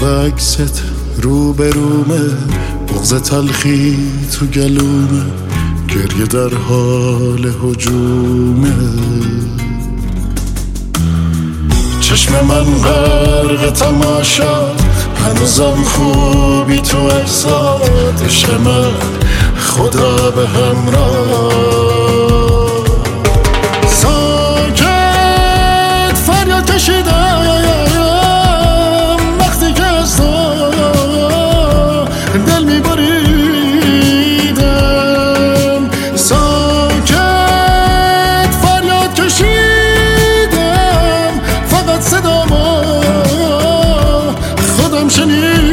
عکست رو به رومه، بغض تلخی تو گلومه، گریه در حال هجومه. چشم من غرق تماشا، هنوزم خوبی تو احساد. عشق من خدا به همراه، ساکت فریاد کشیدم وقتی که از تو دل میبریدم. ساکت فریاد کشیدم، فقط صدامو خودم شنیدم.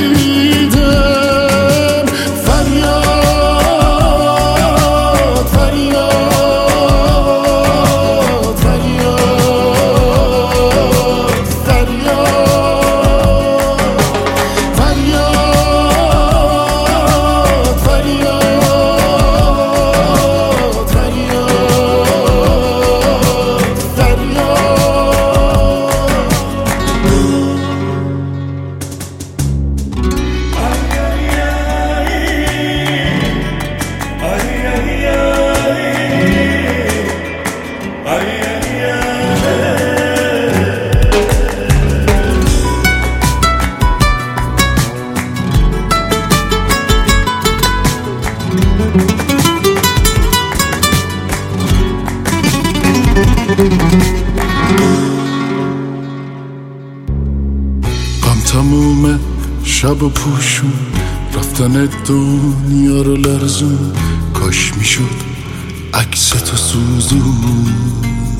غم تمومه شب و پوشون، رفتن دنیا رو لرزون. کاش میشد عکس تو سوزوند،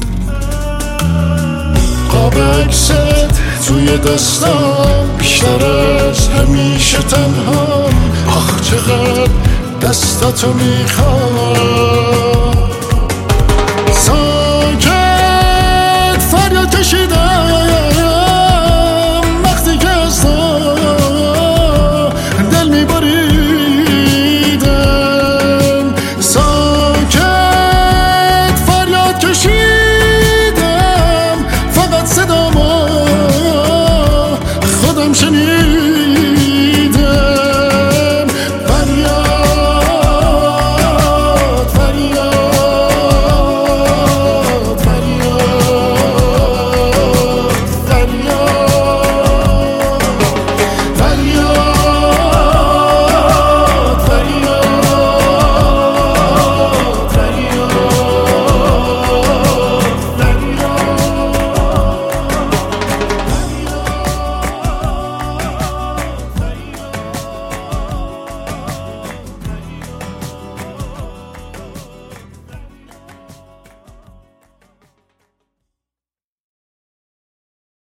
قاب عکست توی دستم، بیشتر از همیشه تنها. آخ چقدر دستتو میخوام. ساکت فریاد کشیدم وقتی که از تو دل میبریدم. ساکت فریاد کشیدم، فقط صدامو خودم شنیدم.